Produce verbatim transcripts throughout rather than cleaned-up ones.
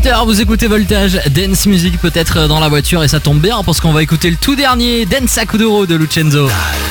dix-huit heures, vous écoutez Voltage, Dance Music peut-être dans la voiture et ça tombe bien parce qu'on va écouter le tout dernier Dance à Kuduro de Lucenzo.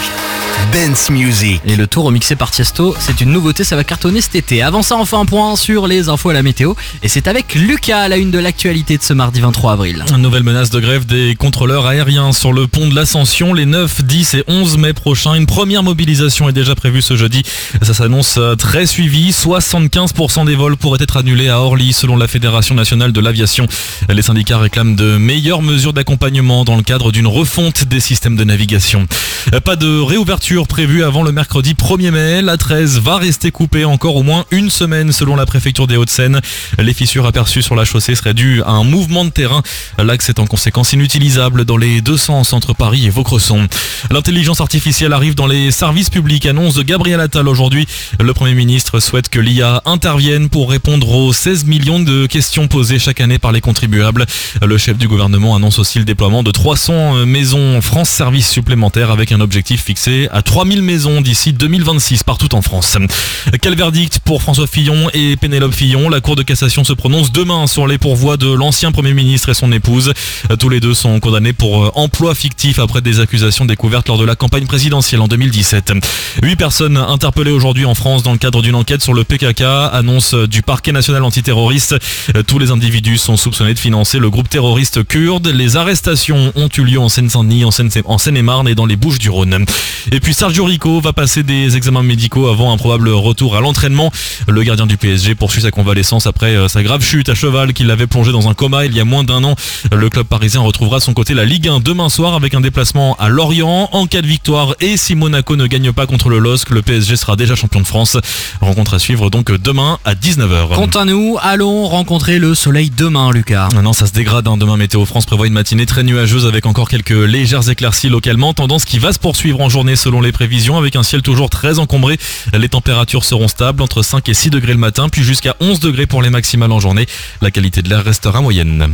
Dance Music. Et le tout remixé par Tiesto, c'est une nouveauté, ça va cartonner cet été. Avant ça, on fait un point sur les infos à la météo. Et c'est avec Lucas à la une de l'actualité de ce mardi vingt-trois avril. Une nouvelle menace de grève des contrôleurs aériens sur le pont de l'Ascension les neuf, dix et onze mai prochains. Une première mobilisation est déjà prévue ce jeudi. Ça s'annonce très suivi. soixante-quinze pour cent des vols pourraient être annulés à Orly selon la Fédération nationale de l'aviation. Les syndicats réclament de meilleures mesures d'accompagnement dans le cadre d'une refonte des systèmes de navigation. Pas de réouverture prévue avant le mercredi premier mai. La treize va rester coupée encore au moins une semaine selon la préfecture des Hauts-de-Seine. Les fissures aperçues sur la chaussée seraient dues à un mouvement de terrain. L'axe est en conséquence inutilisable dans les deux sens entre Paris et Vaucresson. L'intelligence artificielle arrive dans les services publics, annonce de Gabriel Attal aujourd'hui. Le Premier ministre souhaite que l'I A intervienne pour répondre aux seize millions de questions posées chaque année par les contribuables. Le chef du gouvernement annonce aussi le déploiement de trois cents maisons France Service supplémentaires avec un objectif fixé à trois mille maisons d'ici deux mille vingt-six partout en France. Quel verdict pour François Fillon et Pénélope Fillon? La Cour de cassation se prononce demain sur les pourvois de l'ancien Premier ministre et son épouse. Tous les deux sont condamnés pour emploi fictif après des accusations découvertes lors de la campagne présidentielle en deux mille dix-sept. Huit personnes interpellées aujourd'hui en France dans le cadre d'une enquête sur le P K K, annonce du parquet national antiterroriste. Tous les individus sont soupçonnés de financer le groupe terroriste kurde. Les arrestations ont eu lieu en Seine-Saint-Denis, en Seine- en Seine-et-Marne et dans les Bouches-du-Rhône. Et puis Sergio Rico va passer des examens médicaux avant un probable retour à l'entraînement. Le gardien du P S G poursuit sa convalescence après sa grave chute à cheval qui l'avait plongé dans un coma il y a moins d'un an. Le club parisien retrouvera de son côté la Ligue un demain soir avec un déplacement à Lorient. En cas de victoire et si Monaco ne gagne pas contre le L O S C, le P S G sera déjà champion de France. Rencontre à suivre donc demain à dix-neuf heures. Quant à nous, allons rencontrer le soleil demain, Lucas. Non, ça se dégrade. Hein. Demain, Météo France prévoit une matinée très nuageuse avec encore quelques légères éclaircies localement. Tendance qui va se poursuivre en journée selon les prévisions avec un ciel toujours très encombré. Les températures seront stables entre cinq et six degrés le matin, puis jusqu'à onze degrés pour les maximales en journée. La qualité de l'air restera moyenne.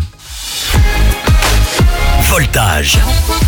Voltage.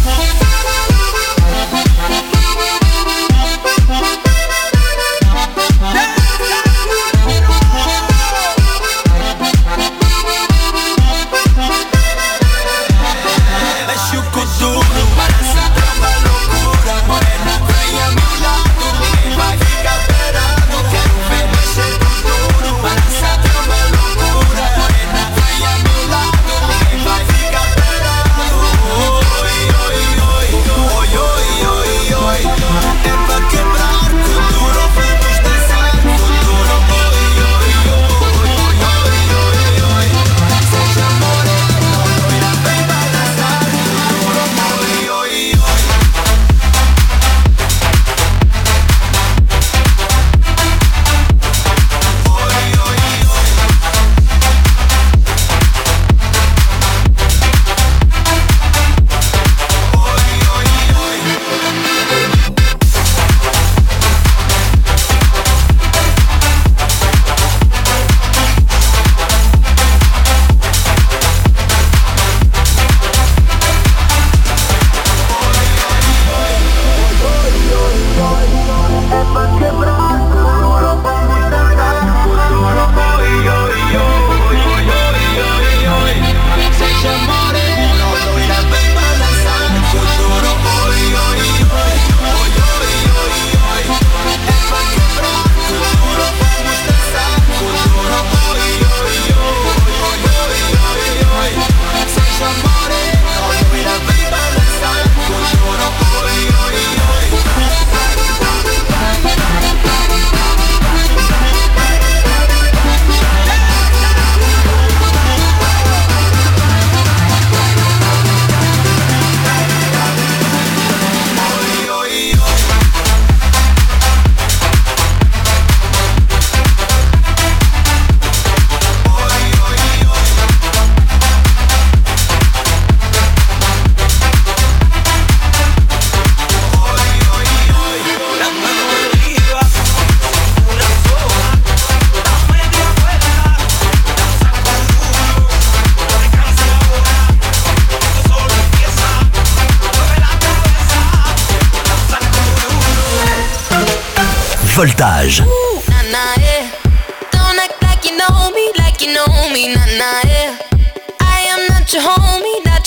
Voltage. Ooh, nah, nah, yeah. Don't act like you know me, like you know me, nah, nah, yeah.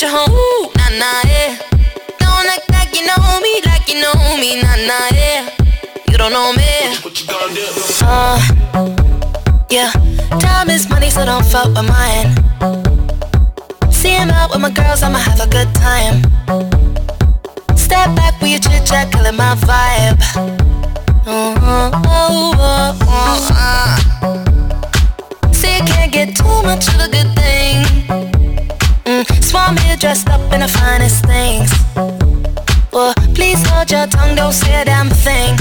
your home. Ooh, nah, nah, yeah. Don't act like you know me, like you know me, nah, nah, yeah. You don't know me. Uh, yeah. Time is money, so don't fuck with mine. See him out with my girls, I'ma have a good time. Step back with your chit chat, killing my vibe. Oh, oh, oh, oh, oh, uh. See, you can't get too much of a good thing. Mm, Swan me dressed up in the finest things. Well, please hold your tongue, don't say a damn thing.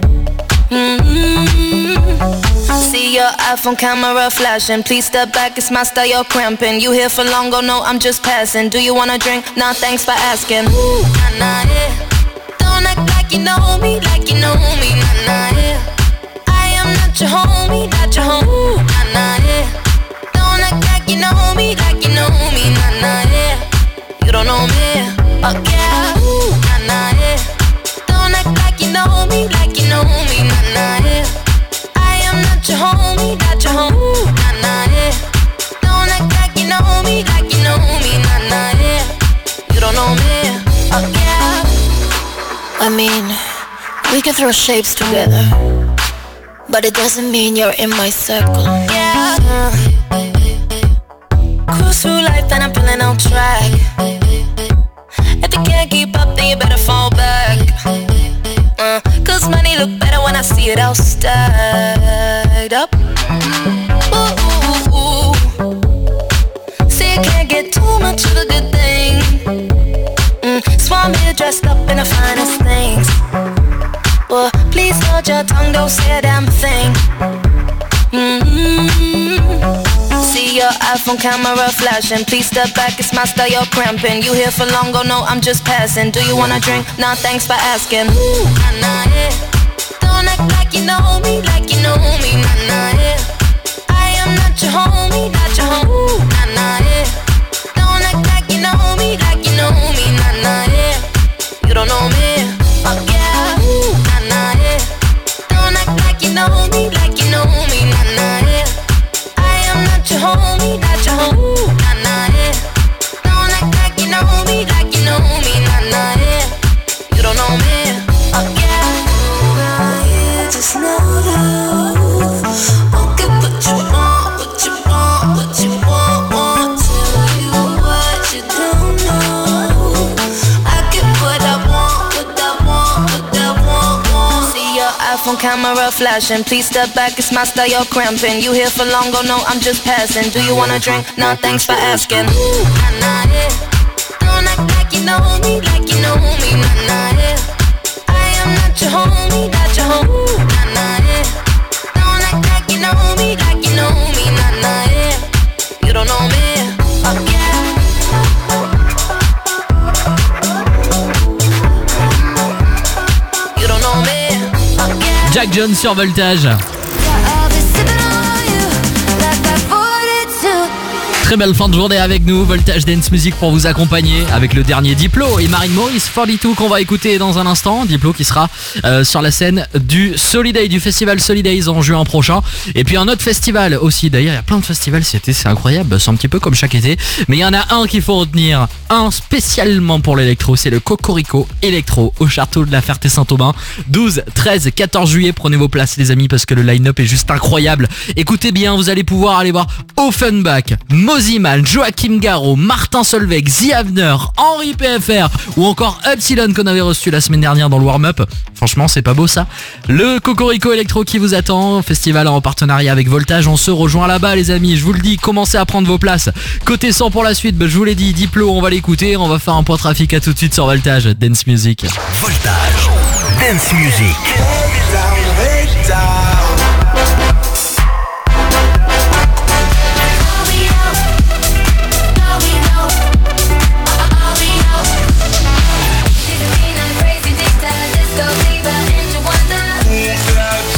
Mm-hmm. See your iPhone camera flashing. Please step back, it's my style, you're cramping. You here for long, go no, I'm just passing. Do you wanna drink? Nah, thanks for asking. Ooh, nah, nah, yeah. Don't act like you know me, like you know me, nah, nah, yeah. I am not your homie, not your home. Ooh, nah, nah, yeah. Don't act like you know me, like you know me, nah, nah, yeah. You don't know me, oh yeah. Ooh, nah, nah, yeah. Don't act like you know me, like you know me, nah, nah, yeah. I am not your homie, not your home. Ooh, nah, nah, yeah. Don't act like you know me, like you know me, nah, nah, yeah. You don't know me, oh yeah. I mean, we can throw shapes together, but it doesn't mean you're in my circle. Yeah. Uh, cruise through life and I'm feeling on track. If you can't keep up, then you better fall back. Uh, Cause money look better when I see it all stacked up. Ooh, ooh, ooh. See, you can't get too much of a good thing. Mm, Swan me dressed up in the finest things. Well, please hold your tongue, don't say a damn thing. Mm-hmm. See your iPhone camera flashing. Please step back, it's my style, you're cramping. You here for long, go no, I'm just passing. Do you wanna drink? Nah, thanks for asking. Ooh, nah, nah, yeah. Don't act like you know me, like you know me, nah, nah, yeah. I am not your homie, not your home. Ooh, nah, nah, yeah. Don't act like you know me, like you know me, nah, nah, yeah. You don't know me, oh yeah. Ooh, nah, nah, yeah. Don't act like you know me, like you know me, nah, nah, yeah. I am not your homie, not your home. Ooh, nah, nah, yeah. Don't act like you know me, like you know me, nah, nah, yeah. You don't know me, oh yeah. Just know that won't get what you want, what you want, what you want, want. Tell you what you don't know. I get what I want, what I want, what I want, want. See your iPhone camera flashing. Please step back, it's my style, you're cramping. You here for long, go no, I'm just passing. Do you wanna drink? Nah, thanks for asking. Ooh, nah, nah, yeah. Don't act like you know me, like you know me, nah, nah, yeah. I am not your homie, not your home. Ooh, nah, nah, yeah. Don't act like you know me, like you know me, nah, nah, yeah. You don't know me, oh yeah. You don't know me, oh yeah. Jack Jones sur Voltage. Très belle fin de journée avec nous, Voltage Dance Music pour vous accompagner avec le dernier Diplo et Marine Maurice quarante-deux qu'on va écouter dans un instant. Diplo qui sera euh, sur la scène du Solidays, du festival Solidays en juin prochain. Et puis un autre festival aussi, d'ailleurs il y a plein de festivals cet été, c'est incroyable, c'est un petit peu comme chaque été. Mais il y en a un qu'il faut retenir, un spécialement pour l'électro, c'est le Cocorico Electro au château de la Ferté-Saint-Aubin. douze, treize, quatorze juillet, prenez vos places les amis parce que le line-up est juste incroyable. Écoutez bien, vous allez pouvoir aller voir Offenbach, Moziman, Joachim Garraud, Martin Solveig, The Avener, Henri P F R ou encore Upsilon qu'on avait reçu la semaine dernière dans le warm-up. Franchement, c'est pas beau ça. Le Cocorico Electro qui vous attend, festival en partenariat avec Voltage. On se rejoint là-bas les amis, je vous le dis, commencez à prendre vos places. Côté cent pour la suite, bah, je vous l'ai dit, Diplo, on va l'écouter, on va faire un point trafic, à tout de suite sur Voltage, Dance Music. Voltage, Dance Music.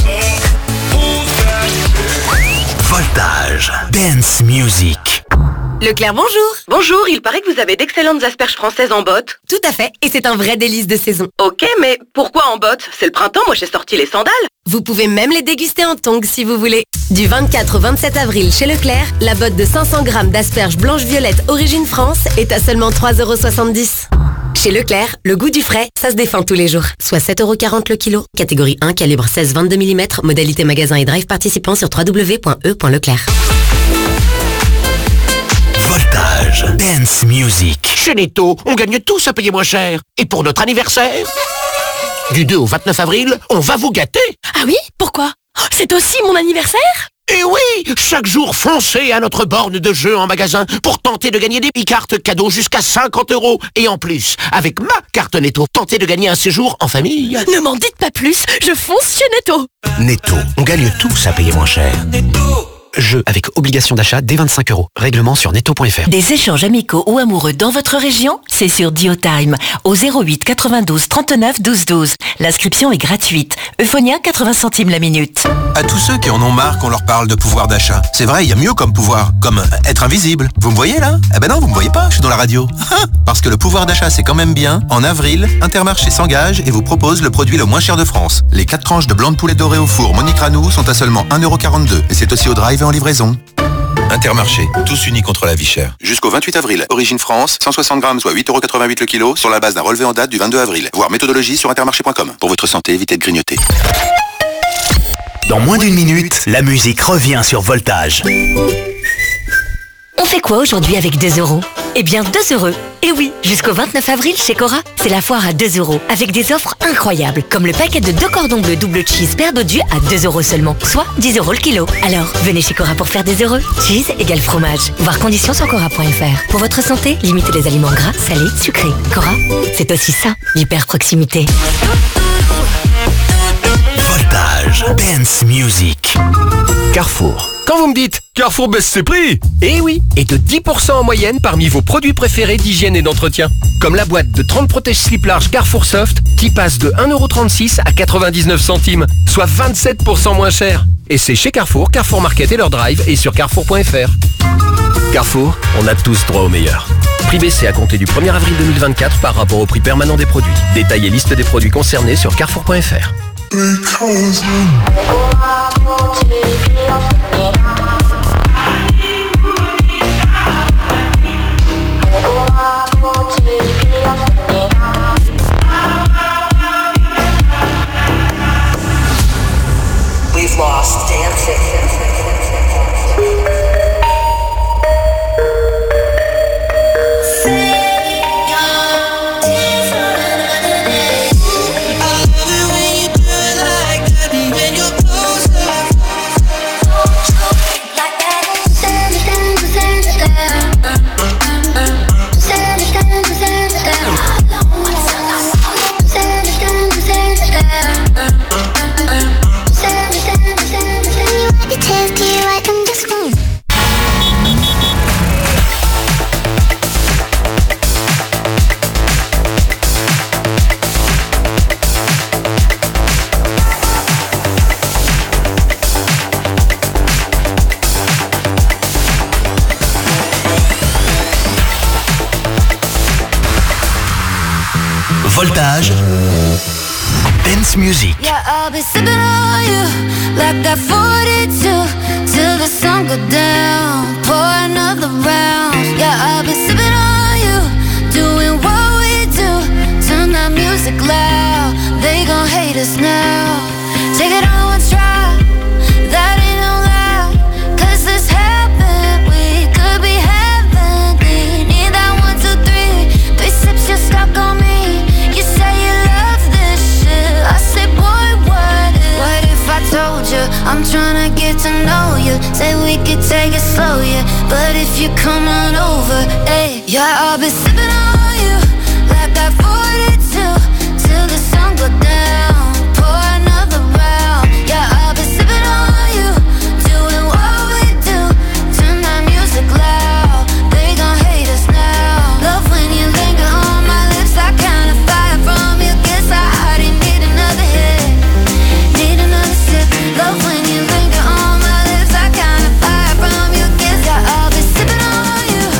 Voltage, Dance Music. Leclerc, bonjour. Bonjour, il paraît que vous avez d'excellentes asperges françaises en botte. Tout à fait, et c'est un vrai délice de saison. Ok, mais pourquoi en botte? C'est le printemps, moi j'ai sorti les sandales. Vous pouvez même les déguster en tongs si vous voulez. Du vingt-quatre au vingt-sept avril chez Leclerc, la botte de cinq cents grammes d'asperges blanches-violettes origine France est à seulement trois euros soixante-dix. Chez Leclerc, le goût du frais, ça se défend tous les jours. Soit sept euros quarante le kilo. Catégorie un, calibre seize vingt-deux millimètres. Modalité magasin et drive participant sur w w w point e point leclerc. Voltage Dance Music. Chez Netto, on gagne tous à payer moins cher. Et pour notre anniversaire, du deux au vingt-neuf avril, on va vous gâter. Ah oui? Pourquoi? Oh, c'est aussi mon anniversaire? Et oui, chaque jour, foncez à notre borne de jeu en magasin pour tenter de gagner des e-cartes cadeaux jusqu'à cinquante euros. Et en plus, avec ma carte Netto, tentez de gagner un séjour en famille. Ne m'en dites pas plus, je fonce chez Netto. Netto, on gagne tous à payer moins cher. Jeu avec obligation d'achat dès vingt-cinq euros. Règlement sur netto point f r. Des échanges amicaux ou amoureux dans votre région? C'est sur Diotime au zéro huit quatre-vingt-douze trente-neuf douze douze. L'inscription est gratuite. Euphonia quatre-vingts centimes la minute. À tous ceux qui en ont marre qu'on leur parle de pouvoir d'achat. C'est vrai, il y a mieux comme pouvoir, comme être invisible. Vous me voyez là? Eh ben non, vous me voyez pas, je suis dans la radio. Parce que le pouvoir d'achat c'est quand même bien. En avril, Intermarché s'engage et vous propose le produit le moins cher de France. Les quatre tranches de blanc de poulet doré au four Monique Ranou sont à seulement un euro quarante-deux. Et c'est aussi au drive en livraison. Intermarché, tous unis contre la vie chère. Jusqu'au vingt-huit avril, origine France, cent soixante grammes, soit huit euros quatre-vingt-huit le kilo, sur la base d'un relevé en date du vingt-deux avril. Voir méthodologie sur intermarché point com. Pour votre santé, évitez de grignoter. Dans moins d'une minute, la musique revient sur Voltage. On fait quoi aujourd'hui avec deux euros? Eh bien deux heureux. Et oui, jusqu'au vingt-neuf avril chez Cora, c'est la foire à deux euros, avec des offres incroyables, comme le paquet de deux cordons bleus double cheese paire dodu à deux euros seulement, soit dix euros le kilo. Alors, venez chez Cora pour faire des heureux. Cheese égale fromage. Voir conditions sur cora point f r. Pour votre santé, limitez les aliments gras, salés, sucrés. Cora, c'est aussi ça, l'hyper proximité. Voltage Dance Music. Carrefour. Quand vous me dites Carrefour baisse ses prix, eh oui, et de dix pour cent en moyenne parmi vos produits préférés d'hygiène et d'entretien. Comme la boîte de trente protège-slip large Carrefour Soft qui passe de un euro trente-six à quatre-vingt-dix-neuf centimes, soit vingt-sept pour cent moins cher. Et c'est chez Carrefour, Carrefour Market et leur drive et sur carrefour point f r. Carrefour, on a tous droit au meilleur. Prix baissé à compter du premier avril deux mille vingt-quatre par rapport au prix permanent des produits. Détail et liste des produits concernés sur carrefour point f r. We've lost dancing. Voltage Dance Music. Yeah, I'll be sipping on you like that forty-two till the sun go down. Pour another round. Yeah, I'll be sipping on you, doing what we do. Turn that music loud. They gon' hate us now. Take it on one try. That ain't no lie. Cause this happened. We could be heavenly. Need that one, two, three. Three sips, you're stuck on me. You say you love this shit. I say, boy, what if? What if I told you I'm tryna get to know you? Say we could take it slow, yeah. But if you come on over, hey, yeah, I'll be sipping on you like that forty-two till the sun go down. Pour another round. Yeah, I'll be sipping on you, doing what we do. Turn that music loud. They gon' hate us now. Love when you linger on my lips. I kinda fire from you. Guess I already need another hit. Need another sip. Love when you linger on my lips. I kinda fire from you. Guess I'll be sipping on you.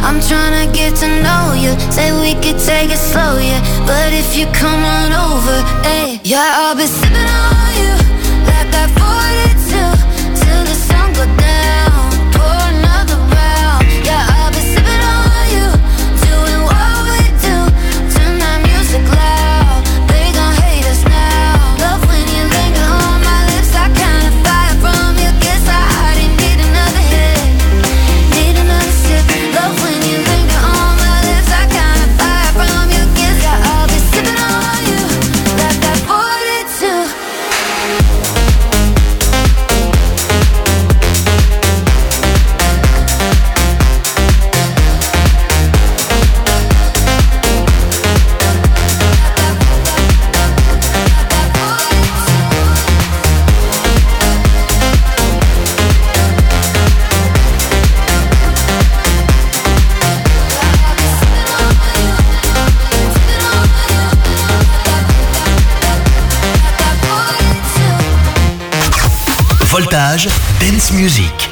I'm tryna get to know you. Say we could take it slow, yeah. But if you come on over, hey, yeah, I'll be sipping on you like that forty-two till the sun go down. Pour another round, yeah, I'll be sipping on you, doing what we do. Turn that music loud, they gon' hate us now. Love when you linger on my lips, I kinda fire from you. Guess I already need another hit, need another sip. Love when you linger on my lips, I kinda fire from you. Guess I'll be sipping on you like that forty-two. Voltage Dance Music.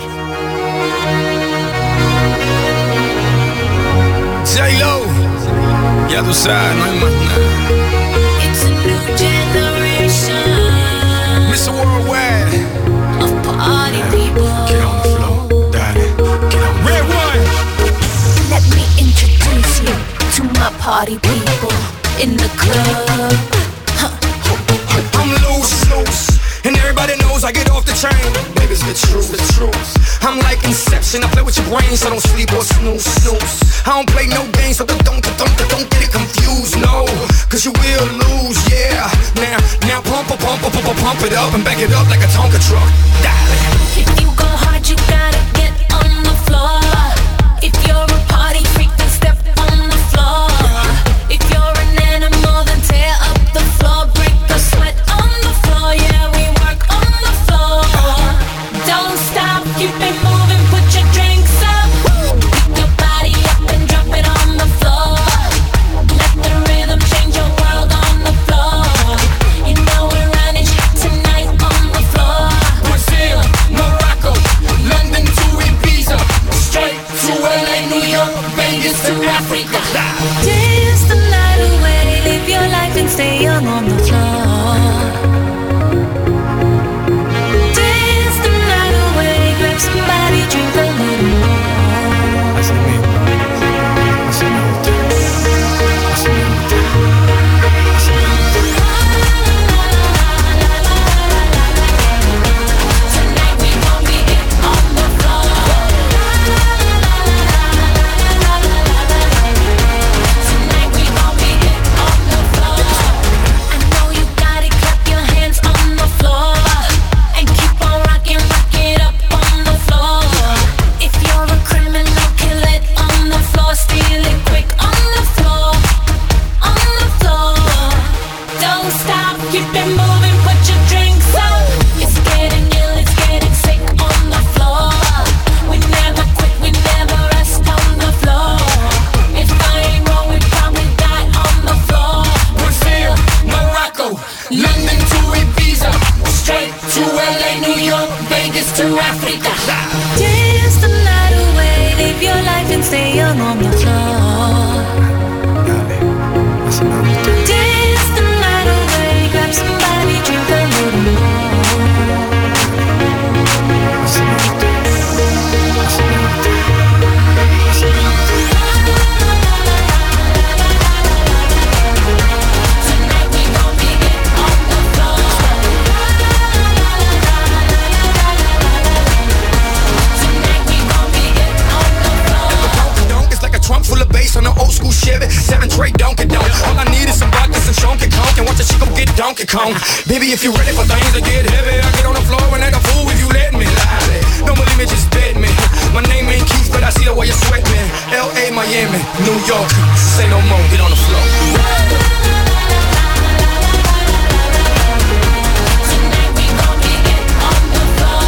J-Lo, ya tú sabes, no hay más nada. It's a new generation mister Worldwide of party people. Get on the floor, darling. Get on the Red One. Let me introduce you to my party people in the club. I'm loose, loose, and everybody knows I get off the train. Baby, it's the truth, the truth. I'm like Inception, I play with your brain, so don't sleep or snooze, snooze. I don't play no games, so don't, don't, don't, don't get it confused, no. Cause you will lose, yeah. Now, now pump, pump, pump, pump, pump, pump it up and back it up like a Tonka truck. Darling. If you go hard, you gotta get on the floor. If you're a party freak, then step on the floor. If you're an animal, then tear up the floor. Break the sweat on the floor, yeah, we work on the floor. Don't stop, keep it moving, put your drinks up. Pick your body up and drop it on the floor. Let the rhythm change your world on the floor. You know we're running tonight on the floor. Brazil, Morocco, London to Ibiza, straight to L A, New York, Vegas to Africa. Dance the night away, live your life and stay young on the floor. Dance the night away, grab somebody, drink a little more. Tonight we gon' be it on the floor. Tonight we gon' be it on the floor. I know you got it, clap your hands on the floor. And keep on rocking, rock it up on the floor. If you're a criminal, kill it on the floor. Steal it quick on the floor. On the floor. Don't stop, keep it moving, put your drinks up. It's getting ill, it's getting sick on the floor. We never quit, we never rest on the floor. If I ain't wrong, we probably die on the floor. Brazil, Morocco, London to Ibiza, straight to L A, New York, Vegas to Africa. Dance the night away, live your life and stay young on the floor. Dance the night away, grab somebody, drink a little more. Tonight we gon' be it on the floor. Tonight we gon' be it on the floor. Donk is like a trunk full of bass on an old school Chevy. Seven tray Donkey Donk. All I need is some vodka, some Chunky Conk, and watch the chico get Donkey Kong. Baby, if you ready for things to get heavy, I get on the floor and act a fool if you let me. Don't believe me, just bet me. My name ain't Keith, but I see the way you sweat me. L A, Miami, New York, say no more, get on the floor. Tonight we gon' be it on the floor.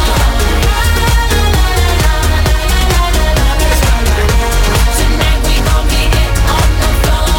Tonight we gon' be it on the floor.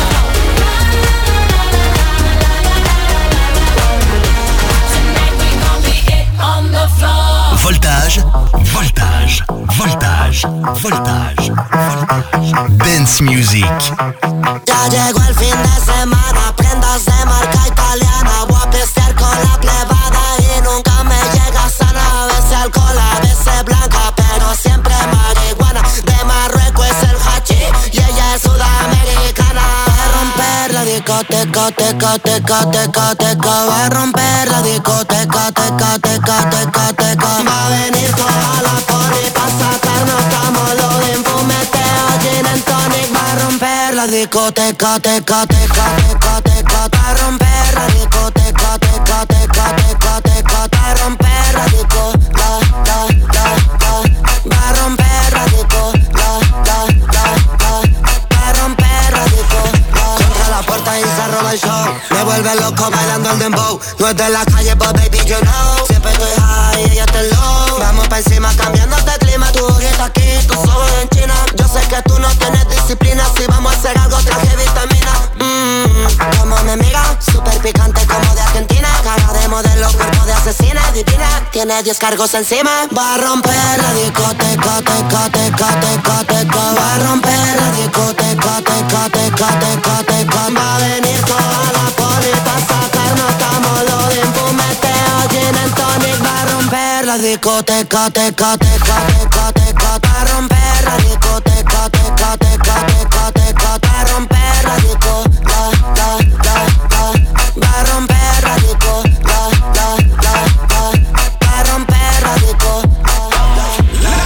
Tonight we gon' be it on the floor. Voltage, voltage, voltage, voltage. Dance Music. Ya llegó el fin de semana, prendas de marca italiana. Voy a pistear con la plebada y nunca me llega sana. A veces alcohol, a veces blanca, pero siempre marihuana. De Marruecos es el hachís y ella es sudamericana. Va a romper la discoteca, teca, teca, teca, teca. Va a romper la discoteca, teca, teca, teca, teca. Va a venir toda la poli pa' sacarnos camolo de fumeteo, gin and tonic. Va a romper la discoteca, teca, teca, teca, teca. Va a romper la discoteca, teca, teca, teca, teca. Va a romper la disco, la, la, la, la. Va a romper la disco, la, la, la, la. Va a romper la disco, la. Contra la puerta y se roba el show. Me vuelve loco bailando el dembow. No es de la calle, but baby you know. Siempre estoy high y ella está low. Vamos pa' encima cambiando de clima. Tu ojito aquí, tus ojos en China. Yo sé que tú no tienes disciplina. Si vamos a hacer algo traje vitamina. Mmm, como mi amiga, super picante como de Argentina. Cara de modelo, cuerpo de asesina, divina. Tiene diez cargos encima. Va a romper la discoteca, teca, teca, teca, teca. Va a romper la discoteca, teca, teca, teca, teca. Va a venir toda la poli pa' sacarnos camolo de fumeteo, gin and tonic. Va a romper la discoteca, teca, teca, teca, teca. Va a romper la discoteca, teca, teca, teca, teca. Va a romper la disco, la, la, la, la. Va a romper la disco, la, la, la, la. Va a romper la disco, la, la,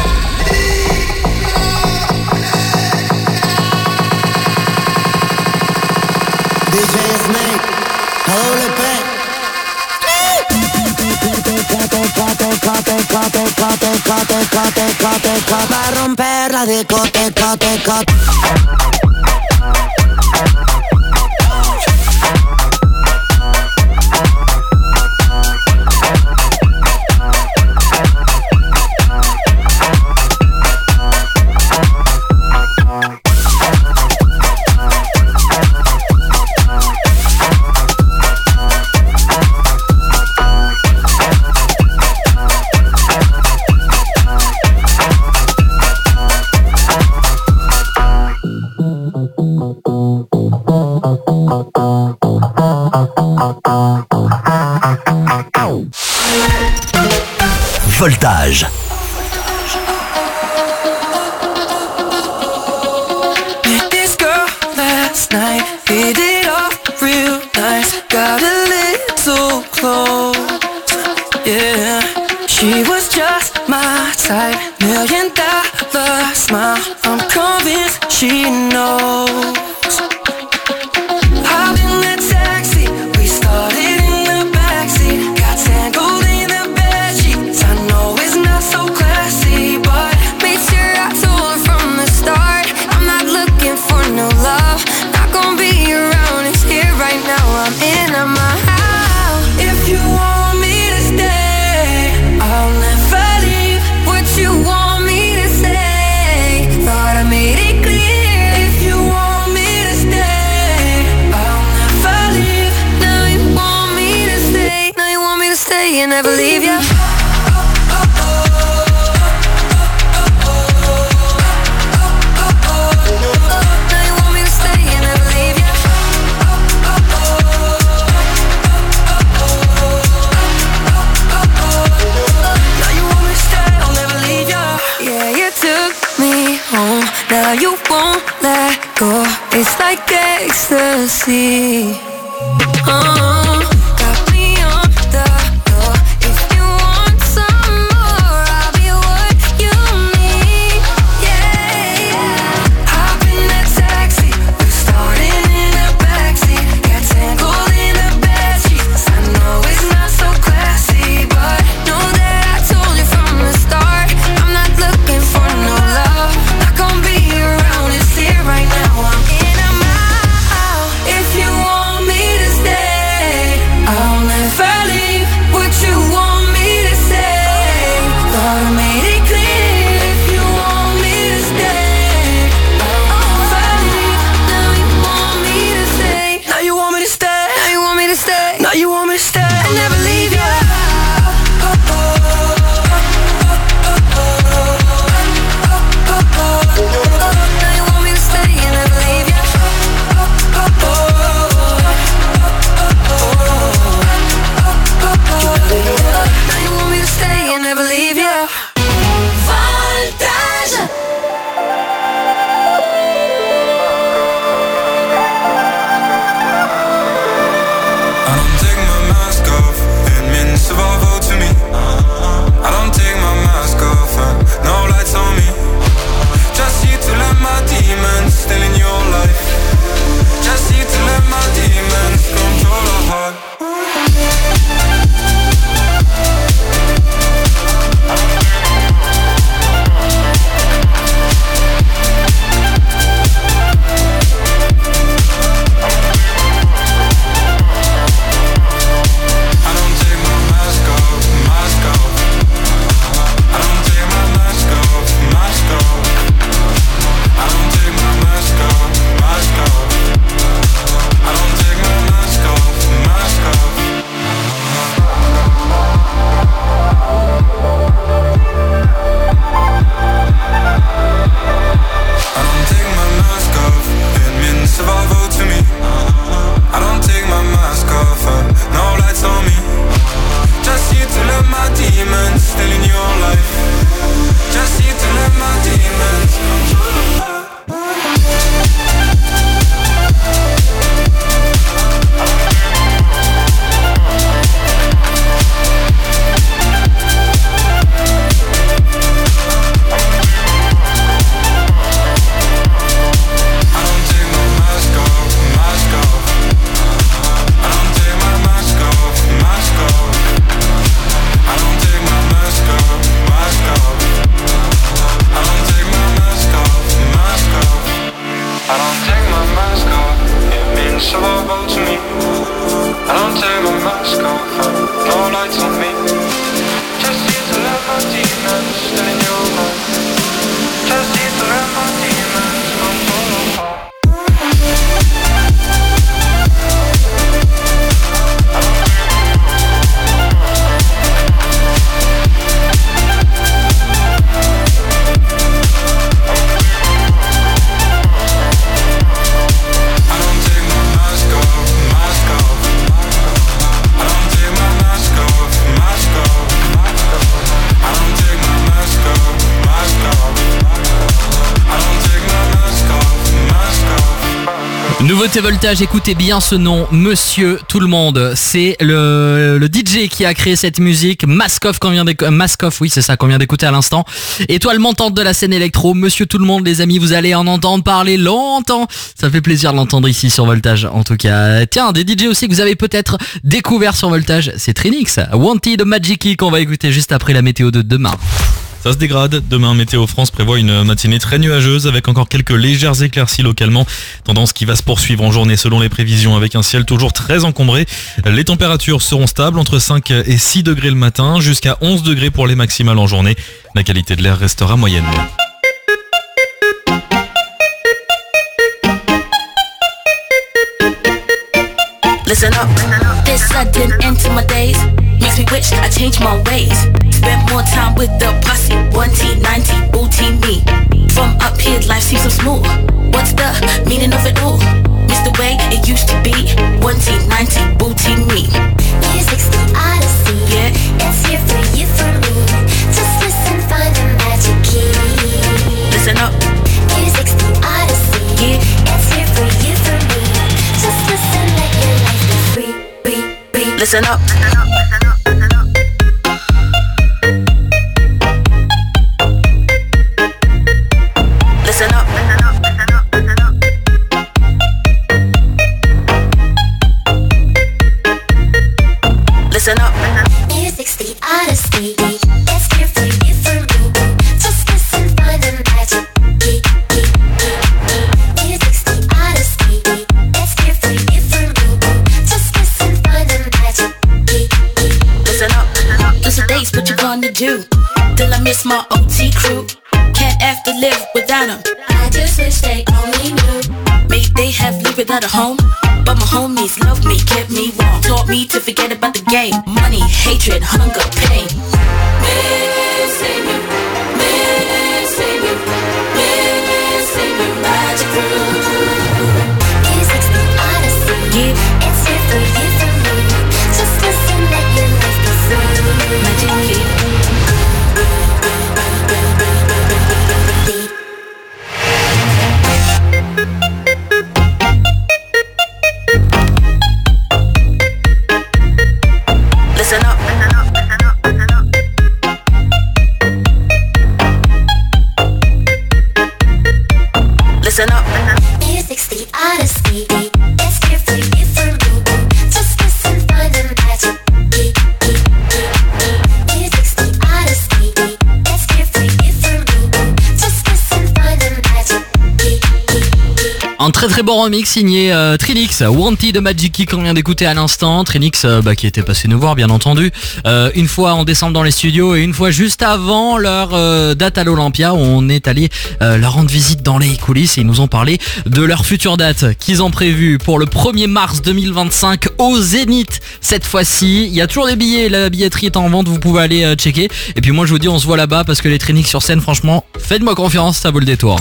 D J Snake, A W P. Va a romper la discoteca, teca. Voltage. Met this girl last night, hit it off real nice. Got a little close, yeah. She was just my type, million dollar smile. I'm convinced she knows. Hop in that taxi, we started in the backseat. Got tangled in the bedsheets. I know it's not so classy, but made sure I told her from the start, I'm not looking for no love. Not gonna be around, it's here right now. I'm in my house. If you want me to stay, I'll never leave. What you want me to say, thought I made it clear. If you want me to stay, I'll never leave. Now you want me to stay, now you want me to stay and never leave ya. Now you won't let go. It's like ecstasy. Oh, got me on the floor. If you want some more, I'll be what you need. Yeah, yeah. Hop in that taxi, we're starting in the backseat. Got tangled in the bedsheets. I know it's not so classy, but know that I told you from the start, I'm not looking for no love. Not gonna be around, it's here right now. I'm in a mile. If you want me to stay, so horrible to me. I don't take my mask off, no lights on me. Just here to let my demons stay in your mind. Just here to let my demons not fall apart. Nouveauté Voltage, écoutez bien ce nom, Monsieur Tout le Monde. C'est le, le D J qui a créé cette musique, Maskoff qu'on vient d'écouter, Maskoff, oui c'est ça qu'on vient d'écouter à l'instant. Étoile montante de la scène électro, Monsieur Tout le Monde les amis, vous allez en entendre parler longtemps. Ça fait plaisir de l'entendre ici sur Voltage en tout cas. Tiens, des D J aussi que vous avez peut-être découvert sur Voltage, c'est Trinix, Wanted Magic Key qu'on va écouter juste après la météo de demain. Ça se dégrade. Demain, Météo France prévoit une matinée très nuageuse avec encore quelques légères éclaircies localement. Tendance qui va se poursuivre en journée selon les prévisions avec un ciel toujours très encombré. Les températures seront stables entre cinq et six degrés le matin jusqu'à onze degrés pour les maximales en journée. La qualité de l'air restera moyenne. Listen up, this sudden end to my days makes me wish I changed my ways. Spent more time with the posse, one T, ninety, booty me. From up here, life seems so smooth. What's the meaning of it all? Miss the way it used to be. One T, ninety, booty me. Music's the odyssey, yeah. It's here for you, for me. Just listen, find the magic key. Listen up, music's the odyssey, yeah. It's here for you, for me. Just listen, let your life be free, free, free. Listen up. Listen up. Listen up. Music's the odyssey. It's here for you, for me. Just listen, find the magic key. Music's the odyssey. It's here for you, for me. Just listen, find the magic key. Listen up. Those are days, what you gonna do? Till I miss my O T crew. Can't have to live without them. I just wish they only knew. Maybe they have lived without a home, but my homies love me, kept me warm, taught me to forget about the game. Money, hatred, hunger, pain. Missing you, missing you, missing you, magic room. Music's the odyssey, yeah. It's here for you, for me. Just listen, let your life be free. Magic key. Listen up. Listen up. Music's the odyssey. It's here for you, for me. Just listen, find the magic key. Music's the odyssey. It's here for you, for me. Just listen, find the magic key. Un très très bon remix signé euh, Trinix, Wanted de Magic Key qu'on vient d'écouter à l'instant. Trinix euh, bah, qui était passé nous voir bien entendu euh, une fois en décembre dans les studios et une fois juste avant leur euh, date à l'Olympia où on est allé euh, leur rendre visite dans les coulisses et ils nous ont parlé de leur future date qu'ils ont prévue pour le premier mars deux mille vingt-cinq au Zénith. Cette fois-ci, il y a toujours des billets, la billetterie est en vente, vous pouvez aller euh, checker. Et puis moi je vous dis on se voit là-bas parce que les Trinix sur scène franchement, faites-moi confiance, ça vaut le détour.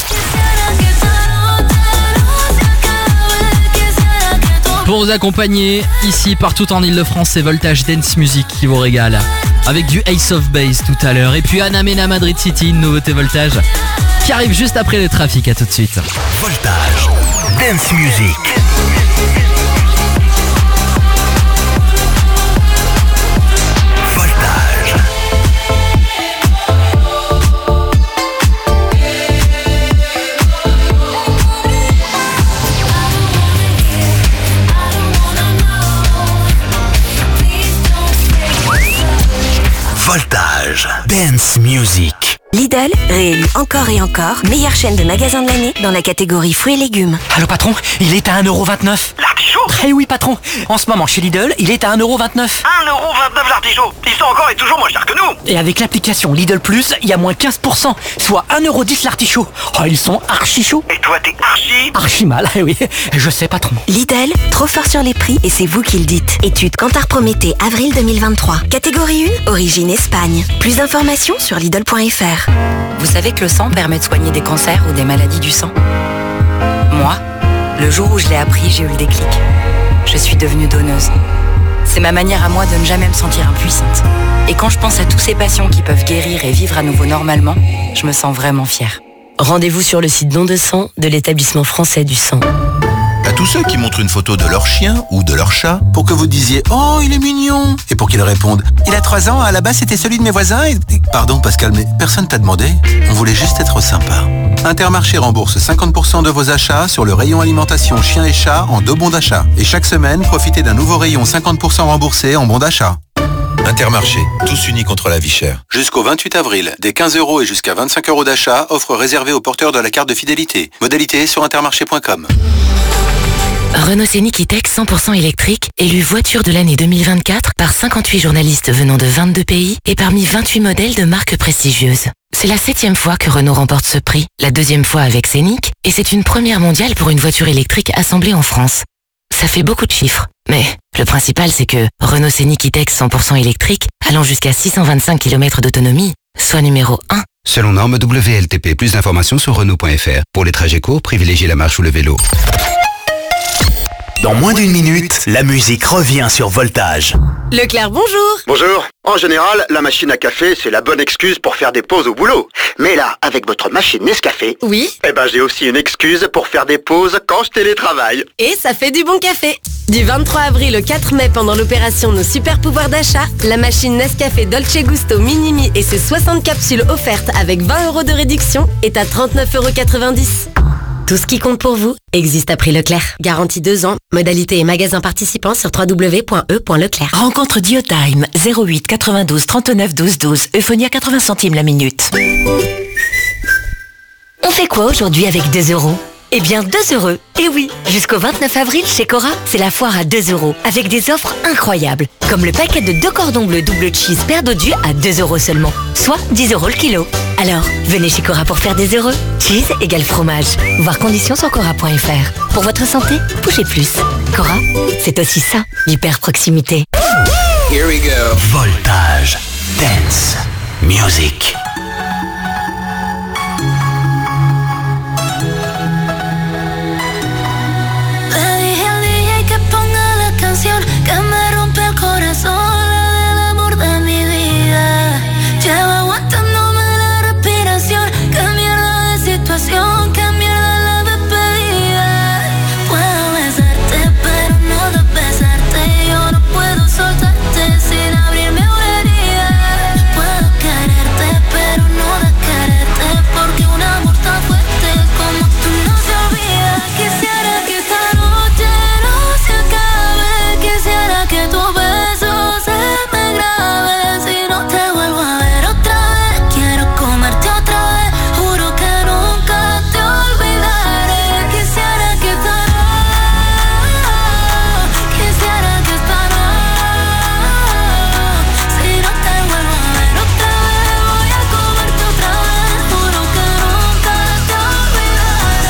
Pour vous accompagner, ici, partout en Ile-de-France, c'est Voltage Dance Music qui vous régale. Avec du Ace of Base tout à l'heure. Et puis Anna Mena Madrid City, une nouveauté Voltage, qui arrive juste après le trafic. À tout de suite. Voltage Dance Music. Voltage Dance Music. Lidl, réélu encore et encore, meilleure chaîne de magasins de l'année dans la catégorie fruits et légumes. Allô patron, il est à un euro vingt-neuf. L'artichaut ? Eh oui patron, en ce moment chez Lidl, il est à un euro vingt-neuf. un euro vingt-neuf l'artichaut. Ils sont encore et toujours moins chers que nous. Et avec l'application Lidl Plus, il y a moins quinze pour cent, soit un euro dix l'artichaut. Oh, ils sont archi chauds. Et toi t'es archi Archi mal, eh oui, je sais patron. Lidl, trop fort sur les prix et c'est vous qui le dites. Étude Kantar Prométhée, avril deux mille vingt-trois. Catégorie un, origine Espagne. Plus d'informations sur Lidl point F R. Vous savez que le sang permet de soigner des cancers ou des maladies du sang ? Moi, le jour où je l'ai appris, j'ai eu le déclic. Je suis devenue donneuse. C'est ma manière à moi de ne jamais me sentir impuissante. Et quand je pense à tous ces patients qui peuvent guérir et vivre à nouveau normalement, je me sens vraiment fière. Rendez-vous sur le site don de sang de l'établissement français du sang. À tous ceux qui montrent une photo de leur chien ou de leur chat pour que vous disiez « Oh, il est mignon !» et pour qu'ils répondent « Il a trois ans, à la base c'était celui de mes voisins et... » Pardon Pascal, mais personne t'a demandé. On voulait juste être sympa. Intermarché rembourse cinquante pour cent de vos achats sur le rayon alimentation chien et chat en deux bons d'achat. Et chaque semaine, profitez d'un nouveau rayon cinquante pour cent remboursé en bons d'achat. Intermarché, tous unis contre la vie chère. Jusqu'au vingt-huit avril, des quinze euros et jusqu'à vingt-cinq euros d'achat, offre réservée aux porteurs de la carte de fidélité. Modalité sur intermarché point com. Renault Scénic E-Tech cent pour cent électrique, élu voiture de l'année deux mille vingt-quatre par cinquante-huit journalistes venant de vingt-deux pays et parmi vingt-huit modèles de marques prestigieuses. C'est la septième fois que Renault remporte ce prix, la deuxième fois avec Scénic, et c'est une première mondiale pour une voiture électrique assemblée en France. Ça fait beaucoup de chiffres, mais le principal c'est que Renault Scénic E-Tech cent pour cent électrique, allant jusqu'à six cent vingt-cinq kilomètres d'autonomie, soit numéro un. Selon norme W L T P, plus d'informations sur Renault point F R. Pour les trajets courts, privilégiez la marche ou le vélo. Dans moins d'une minute, la musique revient sur Voltage. Leclerc, bonjour. Bonjour. En général, la machine à café, c'est la bonne excuse pour faire des pauses au boulot. Mais là, avec votre machine Nescafé, oui, eh ben j'ai aussi une excuse pour faire des pauses quand je télétravaille. Et ça fait du bon café. Du vingt-trois avril au quatre mai, pendant l'opération Nos Super Pouvoirs d'achat, la machine Nescafé Dolce Gusto Minimi et ses soixante capsules offertes avec vingt euros de réduction est à trente-neuf euros quatre-vingt-dix. Tout ce qui compte pour vous existe à prix Leclerc. Garantie deux ans. Modalité et magasin participants sur w w w point e point leclerc. Rencontre Diotime zéro huit quatre-vingt-douze trente-neuf douze douze. Euphonie à quatre-vingts centimes la minute. On fait quoi aujourd'hui avec deux euros ? Eh bien deux heureux. Et oui, jusqu'au vingt-neuf avril chez Cora, c'est la foire à deux euros avec des offres incroyables. Comme le paquet de deux cordons bleus double cheese paire d'odieux à deux euros seulement, soit dix euros le kilo. Alors, venez chez Cora pour faire des heureux. Cheese égale fromage. Voir conditions sur cora point f r. Pour votre santé, bougez plus. Cora, c'est aussi ça, l'hyper proximité. Here we go. Voltage. Dance. Music. Que me rompe el corazón, la del amor de mi vida. Llevo aguantándome la respiración. Qué mierda de situación, qué mierda la despedida. Puedo besarte, pero no de besarte. Yo no puedo soltarte sin abrirme una herida. Puedo quererte, pero no de quererte. Porque un amor tan fuerte como tú no se olvida. Quisiera que esta noche no se acabe. Quisiera que tu beso se me grabe. Si no te vuelvo a ver otra vez, quiero comerte otra vez. Juro que nunca te olvidaré. Quisiera que esta noche, quisiera que esta noche, si no te vuelvo a ver otra vez, voy a comerte otra vez. Juro que nunca te olvidaré.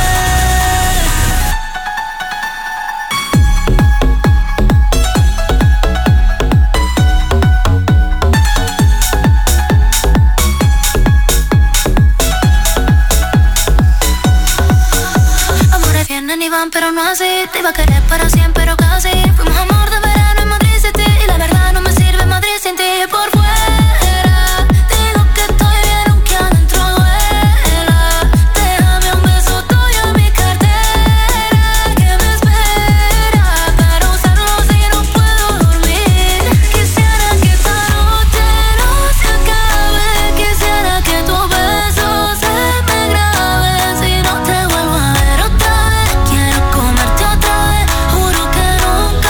Amores vienen y van, pero no así. Te iba a querer para siempre, pero casi. Fuimos amor de verano en Madrid City. Y la verdad no me sirve Madrid sin ti. Por fuera digo que estoy bien aunque adentro duela. Déjame un beso tuyo en mi cartera que me espera para usarlo si no puedo dormir. Quisiera que esta noche no se acabe. Quisiera que tu beso se me grabe. Si no te vuelvo a ver otra vez, quiero comerte otra vez. Juro que nunca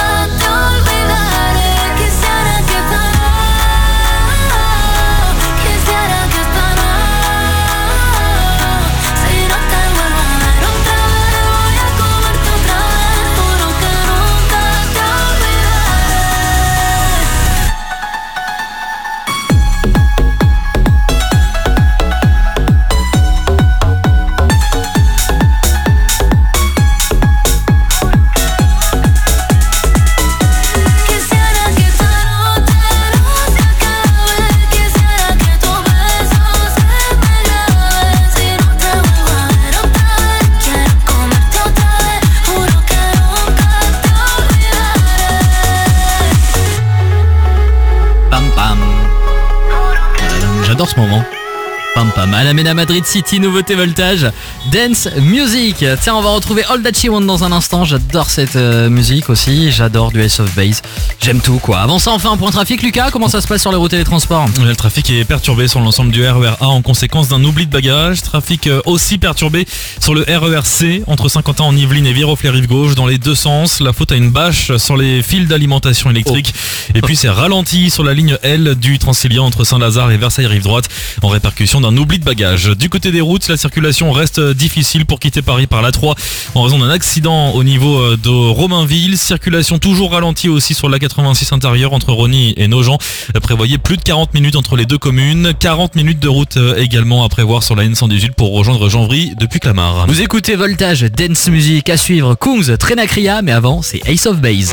ce moment. Pam pam. Alameda Madrid City, nouveauté Voltage, Dance Music. Tiens, on va retrouver All That She Want dans un instant. J'adore cette euh, musique aussi. J'adore du Ace of Base. J'aime tout quoi. Avant ça, on fait un point trafic. Lucas, comment ça se passe sur les routes et les transports ? Le trafic est perturbé sur l'ensemble du R E R A en conséquence d'un oubli de bagages. Trafic aussi perturbé sur le R E R C entre Saint-Quentin en Yvelines et Viroflay-Rive-Gauche dans les deux sens. La faute à une bâche sur les fils d'alimentation électrique. Oh. Et puis c'est ralenti sur la ligne L du Transilien entre Saint-Lazare et Versailles-Rive-Droite en répercussion d'un un oubli de bagages. Du côté des routes, la circulation reste difficile pour quitter Paris par l'A trois en raison d'un accident au niveau de Romainville. Circulation toujours ralentie aussi sur l'A quatre-vingt-six intérieur entre Rosny et Nogent. Prévoyez plus de quarante minutes entre les deux communes. quarante minutes de route également à prévoir sur la N cent dix-huit pour rejoindre Janvry depuis Clamart. Vous écoutez Voltage, Dance Music à suivre. Kungs, Trenacria, mais avant c'est Ace of Base.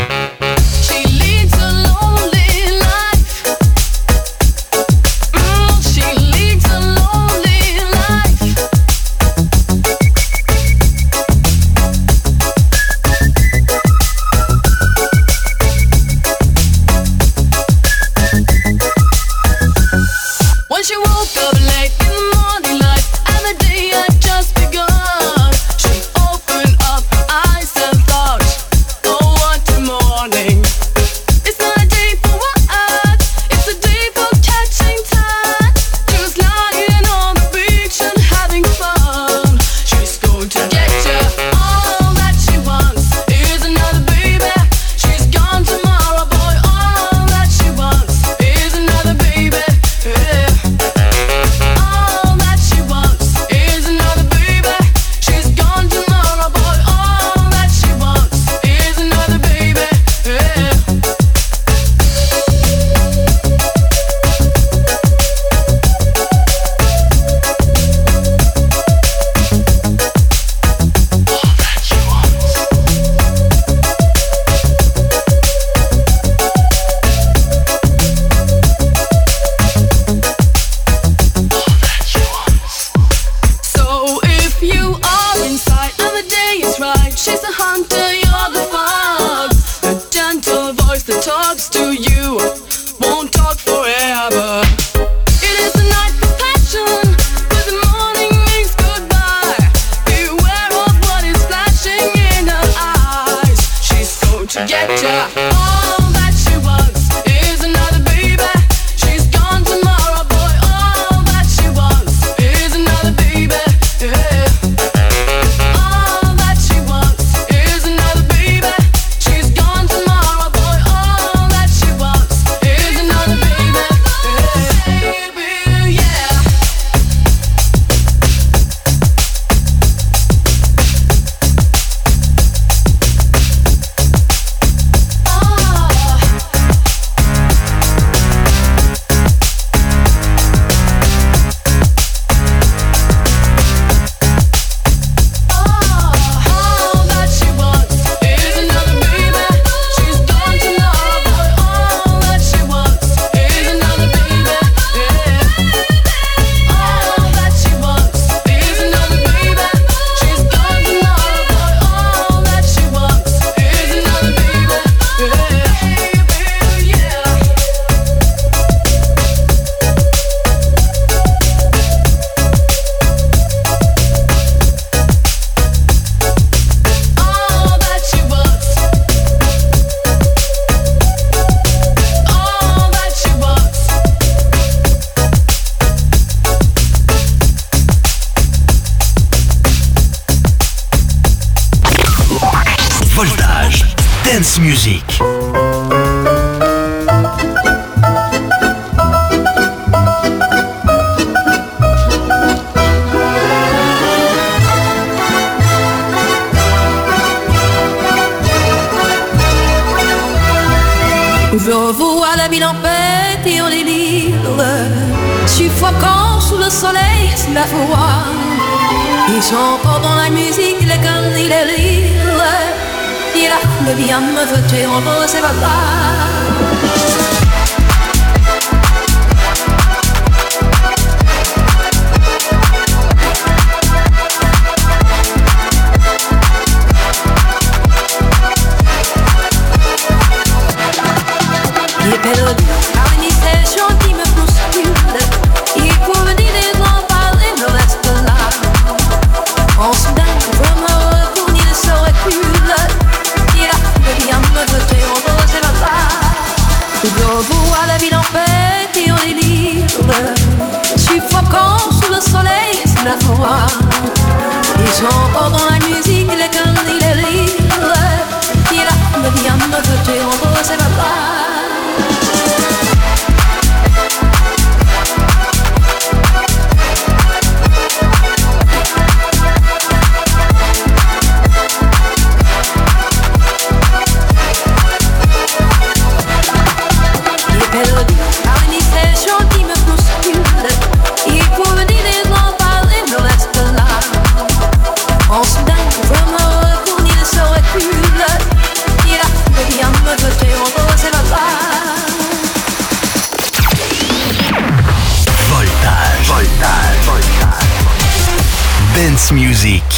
She woke up late in the morning light, and the day had just begun. She opened up her eyes and thought, oh what a morning. It's not a day for what, it's a day for catching time. Just lying on the beach and having fun. She's going to get you. All that she wants is another baby. She's gone tomorrow, boy. All that she wants is another baby. Yeah. All that she wants is another baby. She's gone tomorrow, boy. All that she wants is another baby. Yeah. So if you are inside and the day is right, she's the hunter, you're the fox. The gentle voice that talks to you won't talk forever. It is the night for passion, but the morning means goodbye. Beware of what is flashing in her eyes. She's going to get ya. All that she wants is another baby. She's gone tomorrow, boy. All that she wants is another baby. Yeah. All that she wants is another baby. She's gone tomorrow, boy. All that she wants is another baby. Yeah. Baby, yeah. All that she wants is another baby. She's gone tomorrow, boy. All that she wants is another baby. Yeah. All that she wants is another baby. She's gone tomorrow, boy. All that she wants is another baby. Yeah. Yeah. All that she wants. All that she wants. Voltage, Dance Music. Je vois la ville en pète et en délire, suffocant sous le soleil, sous la foi. Ils chantent dans la musique, les cannes et les rires. Et la foule vient me voter en beau, c'est pas grave. Il est perdu par une station qui me bouscule. Il faut son pendant la musique, il est comme il est libre. Il a me vient me toucher, en gros c'est pas grave. Dance Music.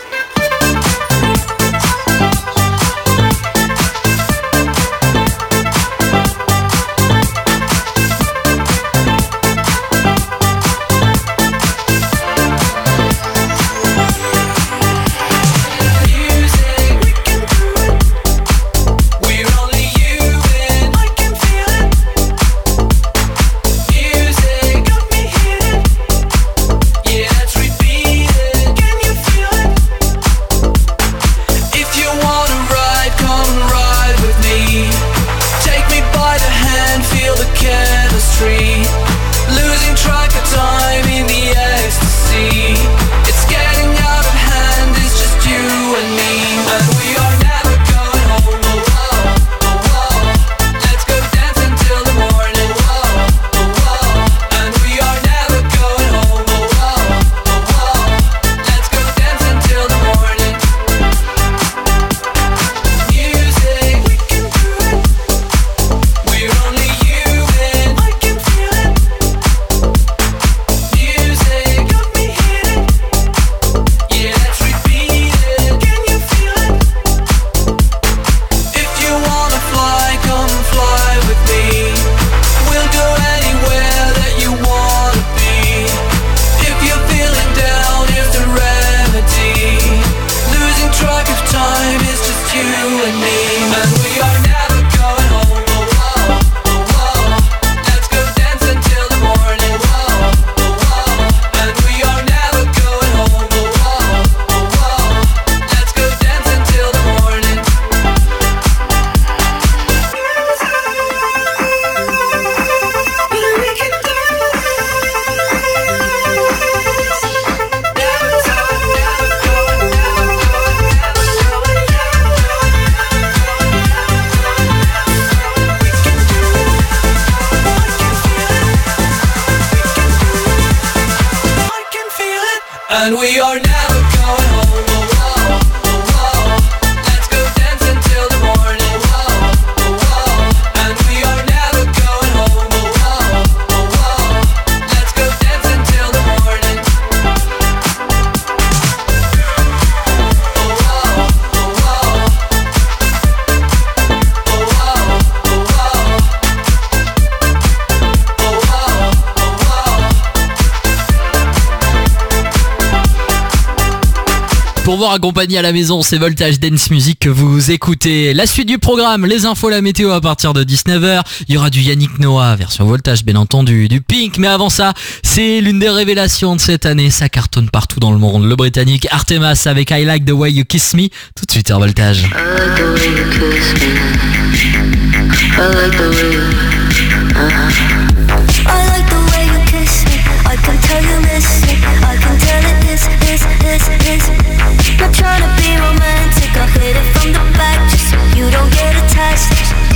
And we are never going home. Oh, oh, oh, oh. Let's go dancing till the morning. Oh, oh, oh. And we are never going home. Oh, oh, oh, oh. Let's go dancing till the morning. Oh, oh, oh, oh. Oh, oh, oh, oh. Oh, oh, oh, oh. Pour vous accompagner à la maison, c'est Voltage Dance Music que vous écoutez. La suite du programme, les infos, la météo à partir de dix-neuf heures. Il y aura du Yannick Noah, version Voltage bien entendu, du Pink. Mais avant ça, c'est l'une des révélations de cette année. Ça cartonne partout dans le monde. Le Britannique Artemas avec I Like the Way You Kiss Me. Tout de suite sur Voltage. I can tell you miss it, I can tell it is, is, is, is. Not trying to be romantic, I'll hit it from the back just so you don't get attached.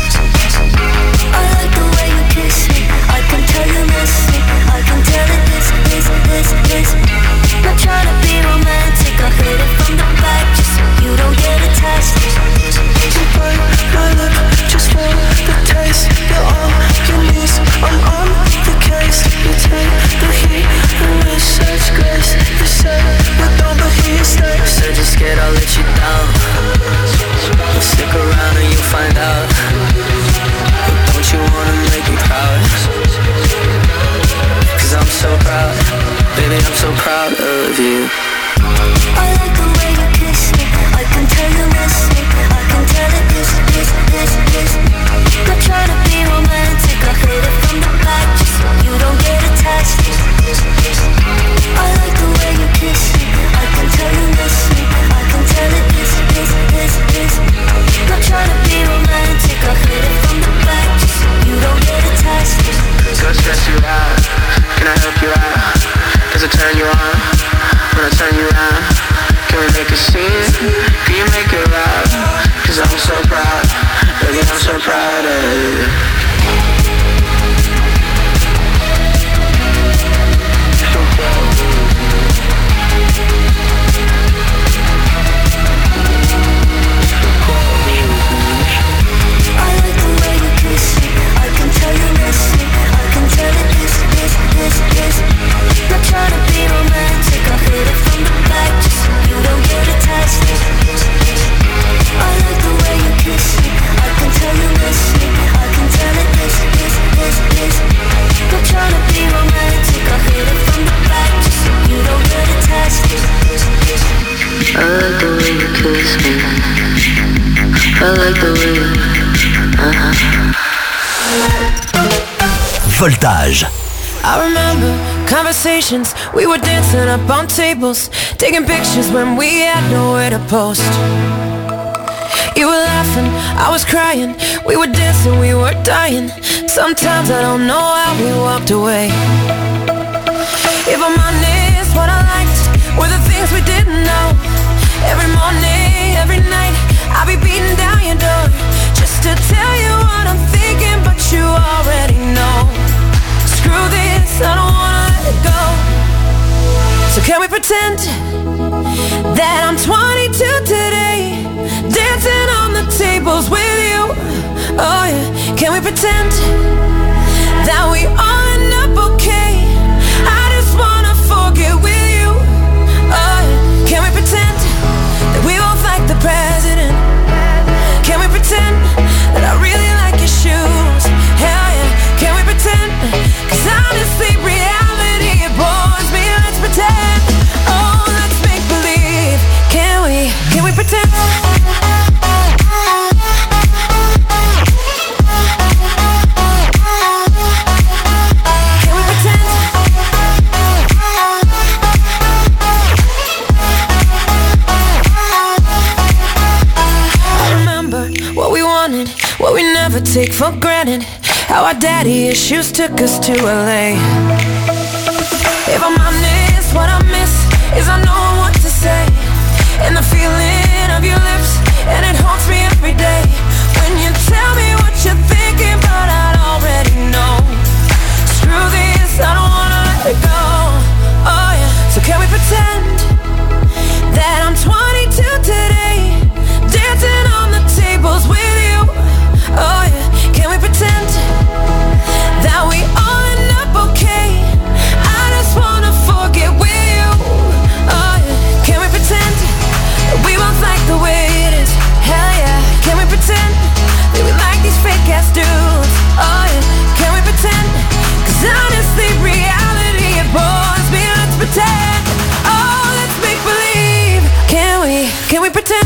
I like the way you kiss me, I can tell you miss it, I can tell it is, is, is, is. Not trying to be romantic, I'll hit it from the back just so you don't get attached. You burn my lip just for the taste, you're all you need, I'm on the case. You take the heat and with such grace. You said you don't, but he stays. Said you're scared I'll let you down. Well, stick around and you'll find out. But don't you wanna make me proud? Cause I'm so proud, baby, I'm so proud of you. I like the way you kiss me, I can tell you miss it, I can tell it is, is, is, is. Not trying to be romantic, I hit it from the back just so you don't get attached. I like the way you kiss me, I can tell you miss kiss me. I like the way. Uh-huh. Voltage. I remember conversations, we were dancing up on tables, taking pictures when we had nowhere to post. You were laughing, I was crying, we were dancing, we were dying. Sometimes I don't know how we walked away. If I'm honest, what I liked were the things we didn't know. Every morning, every night, I'll be beating down your door just to tell you what I'm thinking, but you already know. Screw this, I don't wanna let it go. So can we pretend that I'm twenty-two today, dancing on the tables with you? Oh yeah, can we pretend that we all end up okay? I just wanna forget with you. Oh yeah, can we pretend that we both like the president? Can we pretend that I really like your shoes? Hell yeah, can we pretend? Cause honestly, reality, it bores me. Let's pretend. Oh, let's make believe. Can we, can we pretend? Can we pretend? I remember what we wanted, what we never take for granted. How our daddy issues took us to L A. If I'm honest, what I miss is I know what to say, and the feeling of your lips, and it haunts me every day. When you tell me what you're thinking, but I already know. Screw this, I don't wanna let it go. Oh yeah, so can we pretend that I'm twenty-two today, dancing on the tables with you? Oh yeah, can we pretend that we all end up okay? I just wanna forget with you. Oh yeah, can we pretend that we both like the way it is? Hell yeah, can we pretend that we like these fake ass dudes? Oh yeah, can we pretend? Cause honestly, reality, it bores me. Let's pretend. Oh, let's make believe. Can we, can we pretend?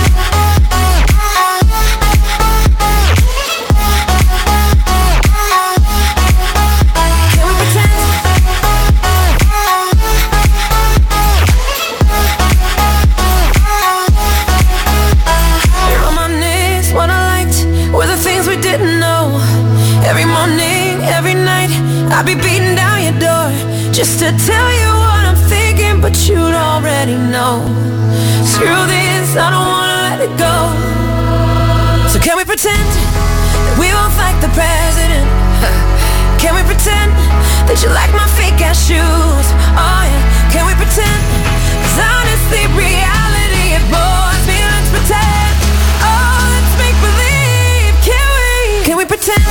Every morning, every night, I'll be beating down your door just to tell you what I'm thinking, but you'd already know. Screw this, I don't wanna let it go. So can we pretend that we both like the president? Can we pretend that you like my fake ass shoes? Oh yeah, can we pretend? Cause honestly, reality, it bores me. Let's pretend. Oh, let's make believe. Can we? Can we pretend?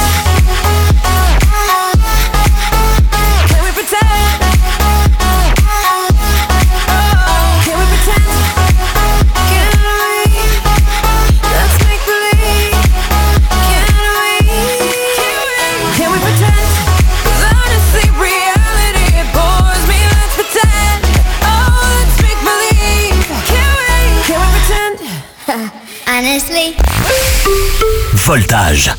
Honestly. Voltage.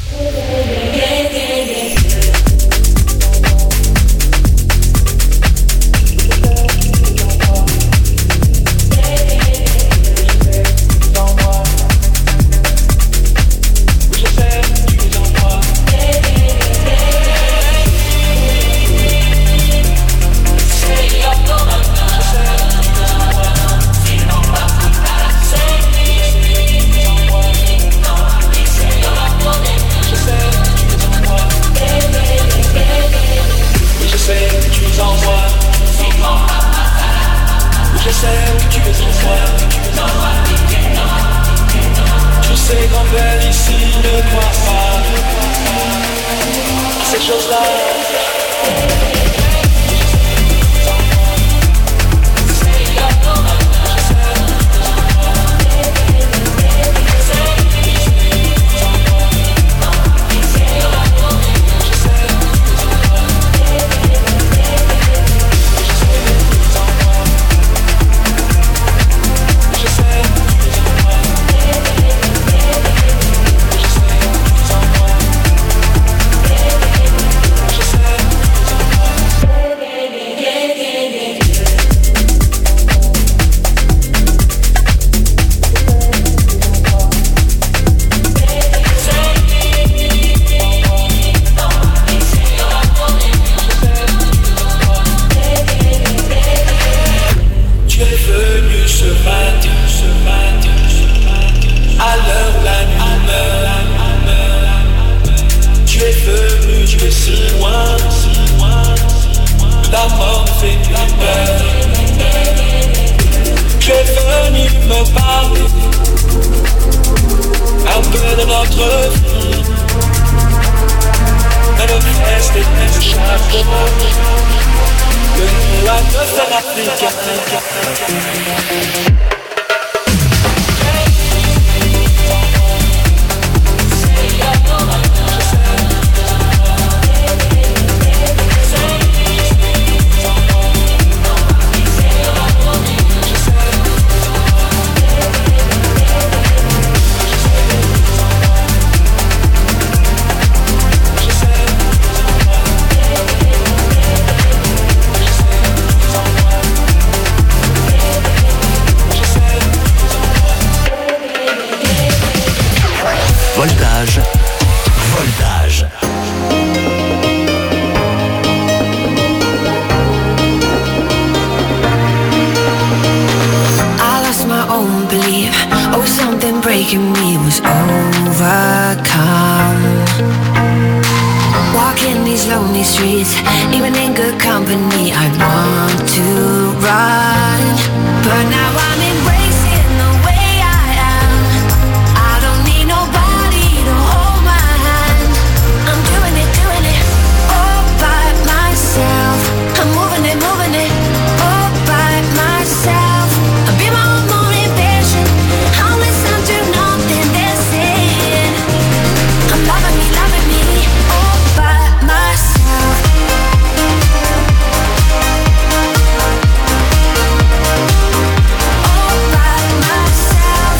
Voltage. Voltage. I lost my own belief. Oh, something breaking me was overcome. Walking these lonely streets, even in good company, I want to run. But now I'm embracing the way I am. I don't need nobody to hold my hand. I'm doing it, doing it all by myself. I'm moving it, moving it all by myself. I'll be my own motivation. I'll listen to nothing they're saying. I'm loving me, loving me all by myself. All by myself.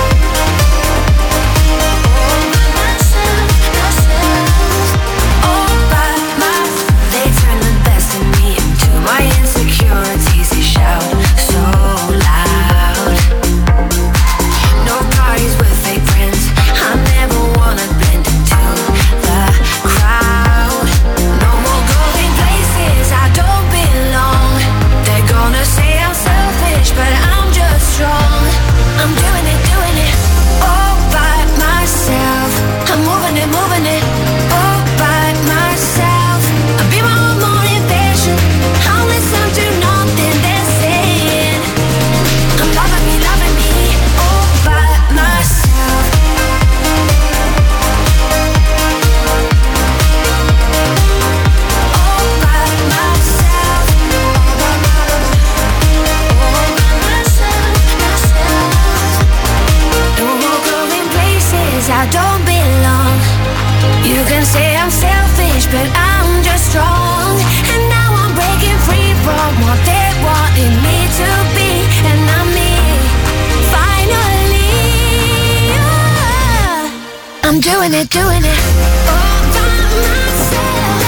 All by myself, myself. All by myself. They turn the best in me into my insecurities. They shout so loud. No parties with fake friends. I never wanna blend into the crowd. No more going places I don't belong. They're gonna say I'm selfish, but I'm just strong. I'm doing it, doing it all by myself. I'm moving it, moving it all by myself. I'll be my own motivation. I'll listen to nothing they're saying. I'm loving me, loving me all by myself. All by myself. All by myself, myself. No more going places I don't belong. You can say I'm selfish, but I'm just strong. And now I'm breaking free from what they wanted me to be. And I'm me, finally. Yeah. I'm doing it, doing it all by myself.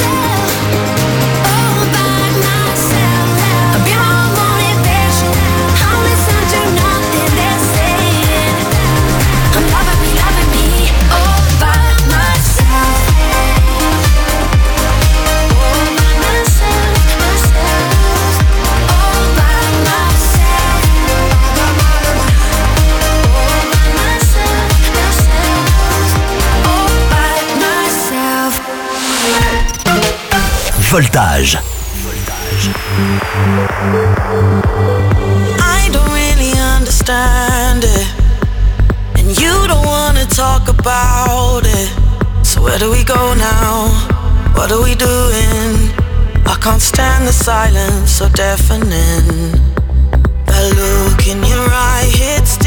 All by myself. I'll be my own motivation. I'll listen to nothing they're saying. I'm loving me, loving me all by myself. All by myself, myself. All by myself. All by myself, myself. All by myself. Voltage. I don't really understand it, and you don't wanna talk about it. So where do we go now? What are we doing? I can't stand the silence so deafening. That look in your eye hits